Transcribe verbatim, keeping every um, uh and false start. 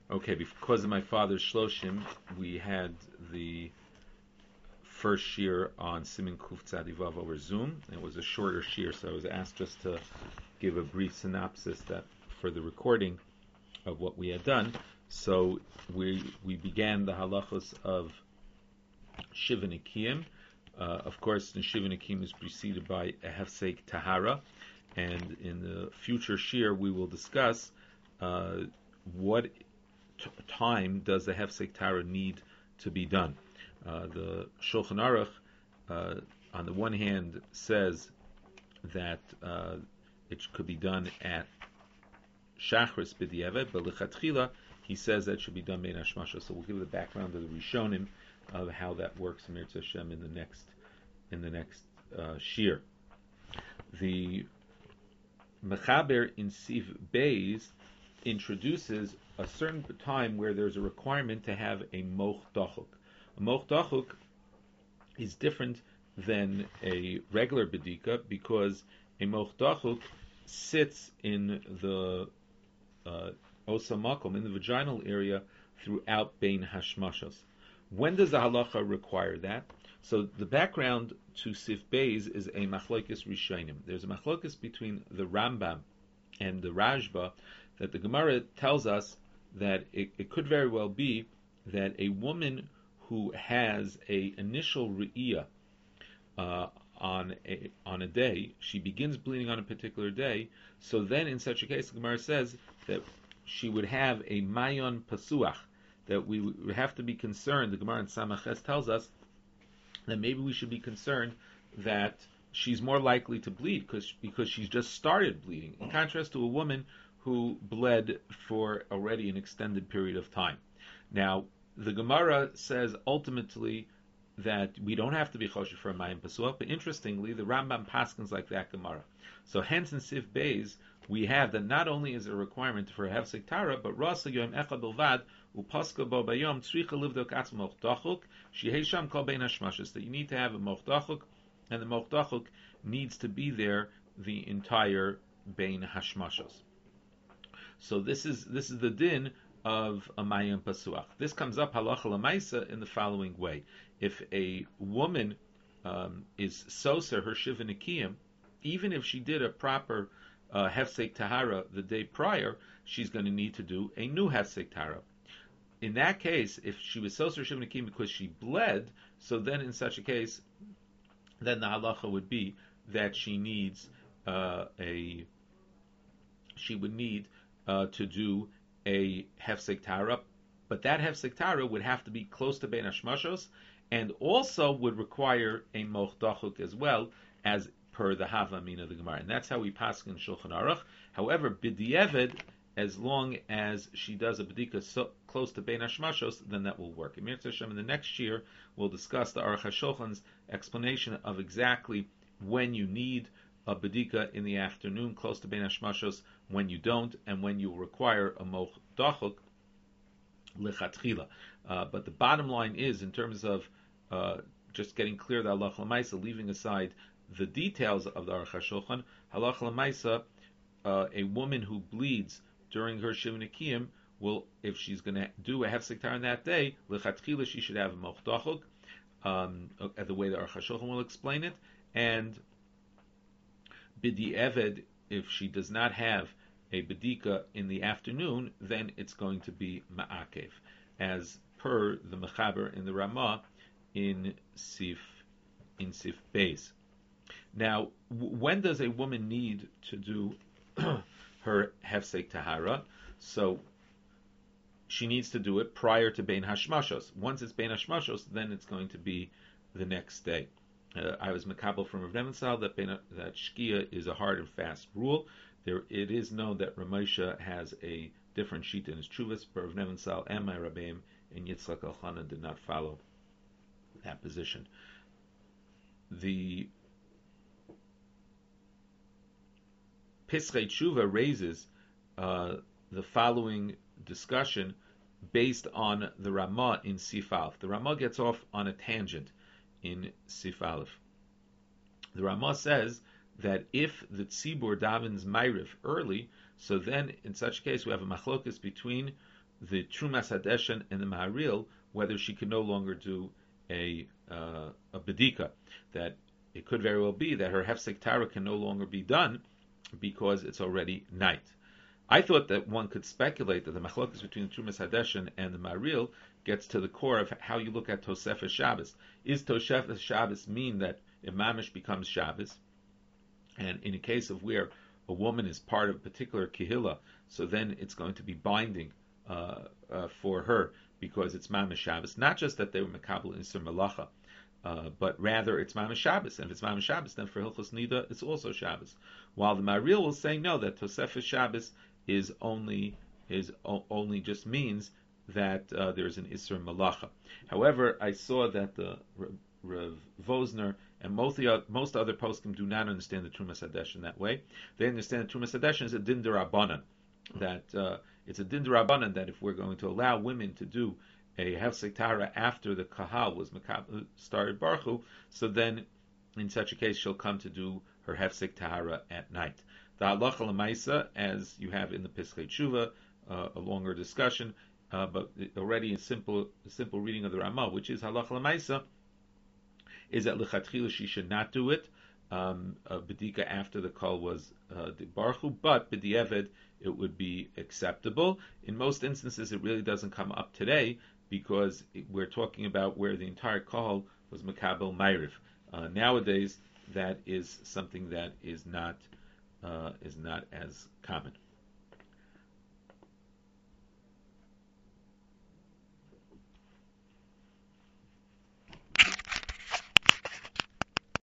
Okay, because of my father's shloshim, we had the first shir on Simin Kuf Tzadivav over Zoom. It was a shorter shir, so I was asked just to give a brief synopsis that for the recording of what we had done. So we we began the halachos of Shiva Nikiyim. Uh, of course, the Shiva Nikiyim is preceded by a hefsek tahara, and in the future shir we will discuss uh, what t- time does the hefsek tahara need to be done. Uh, the Shulchan Aruch, uh, on the one hand, says that uh, it could be done at Shachris b'diavad, but lechatchila he says that should be done bein hashmasha. So we'll give the background of the Rishonim of how that works in Mirz Hashem in the next in the next uh, shir. The Mechaber in Siv Beis introduces a certain time where there's a requirement to have a moch dachuk. A moch dachuk is different than a regular bedika because a moch dachuk sits in the uh, osamakom, in the vaginal area, throughout bein hashmashos. When does the halacha require that? So the background to Sif Beis is a machlokes rishonim. There's a machlokes between the Rambam and the Rashba that the Gemara tells us that it, it could very well be that a woman who has a initial re'iyah uh, on a on a day, she begins bleeding on a particular day. So then, in such a case, the Gemara says that she would have a mayon pasuach. That we would have to be concerned. The Gemara in Samaches tells us that maybe we should be concerned that she's more likely to bleed because because she's just started bleeding, in contrast to a woman who bled for already an extended period of time. Now, the Gemara says ultimately that we don't have to be choshev for a mayim pasuach, but interestingly, the Rambam paskins like that Gemara. So hence in Sif Beis, we have that not only is it a requirement for a hefsek tara, but rasa yom echad bilvad upaska bo bayom tzricha livdok atz moch dachuk shehei sham kol bein hashmashos, that you need to have a moch dachuk, and the moch dachuk needs to be there the entire bein hashmashos. So this is this is the din of a mayim pasuach. This comes up halacha lemaisa in the following way: if a woman um, is soser her shiva nikiyim, even if she did a proper uh, hefsek tahara the day prior, she's going to need to do a new hefsek tahara. In that case, if she was soser shiva nikiyim because she bled, so then in such a case, then the halacha would be that she needs uh, a she would need uh, to do a hefsek tahara, but that hefsek tahara would have to be close to bein hashmashos, and also would require a moch dachuk as well, as per the Havamina of the Gemara, and that's how we pass in Shulchan Aruch. However, b'diavad, as long as she does a bedika so close to bein hashmashos, then that will work. In Mirz Hashem, in the next year, we'll discuss the Aruch HaShulchan's explanation of exactly when you need a bedika in the afternoon close to bein hashmashos, when you don't, and when you require a moch dachuk lechatchila. Uh, but the bottom line is, in terms of uh, just getting clear the halacha l'maisa, leaving aside the details of the Aruch HaShulchan, halacha l'maisa, uh, a woman who bleeds during her shiva nikiyim will, if she's going to do a hefsek tahara on that day, lechatchila she should have a moch dachuk, um, the way the Aruch HaShulchan will explain it, and b'di'eved, if she does not have a bedika in the afternoon, then it's going to be ma'akev, as per the Mechaber in the Ramah in Sif in Sif Beis. Now, w- when does a woman need to do her hefsek tahara? So she needs to do it prior to bein hashmashos. Once it's bein hashmashos, then it's going to be the next day. Uh, I was makabel from Rav Nevensal that bein, that shkia is a hard and fast rule. There, it is known that Ramosha has a different sheet in his chuvas, but Rav Nevensal and my Rabbeim and Yitzchak Elchanan did not follow that position. The Pischei Tshuva raises uh, the following discussion based on the Ramah in Sif Aleph. The Ramah gets off on a tangent in Sif Aleph. The Ramah says that if the tzibur davens ma'ariv early, so then in such a case we have a machlokus between the Trumas Hadeshen and the Maharil, whether she can no longer do a uh, a bedika, that it could very well be that her hefsek tara can no longer be done because it's already night. I thought that one could speculate that the machlokas between the Trumas Hadeshen and the Maharil gets to the core of how you look at Tosefes Shabbos. Is Tosefes Shabbos mean that Imamish becomes Shabbos? And in a case of where a woman is part of a particular kihila, so then it's going to be binding uh, uh, for her because it's Mamish Shabbos. Not just that they were Makabel Isser Malacha, uh, but rather it's Mamish Shabbos. And if it's Mamish Shabbos, then for Hilchos Nida, it's also Shabbos. While the Maharil will say no, that Tosefes Shabbos is only is o- only just means that uh, there's an Isser Malacha. However, I saw that the Rav Vosner and most, the, most other poskim do not understand the Trumas Hadeshen that way. They understand the Trumas Hadeshen is a din derabanan, that uh, it's a din derabanan that if we're going to allow women to do a hefsek tara after the kahal was started baruchu, so then in such a case she'll come to do her hefsek tara at night. The halacha l'maisa, as you have in the Piskei Tshuva, uh, a longer discussion, uh, but already a simple, a simple reading of the Ramah, which is halacha l'maisa, is that lechatchila she should not do it. Um, uh, bedika after the call was uh, baruchu, but b'di'evid it would be acceptable. In most instances, it really doesn't come up today because it, we're talking about where the entire call was makabel ma'ariv. Uh, nowadays, that is something that is not uh, is not as common.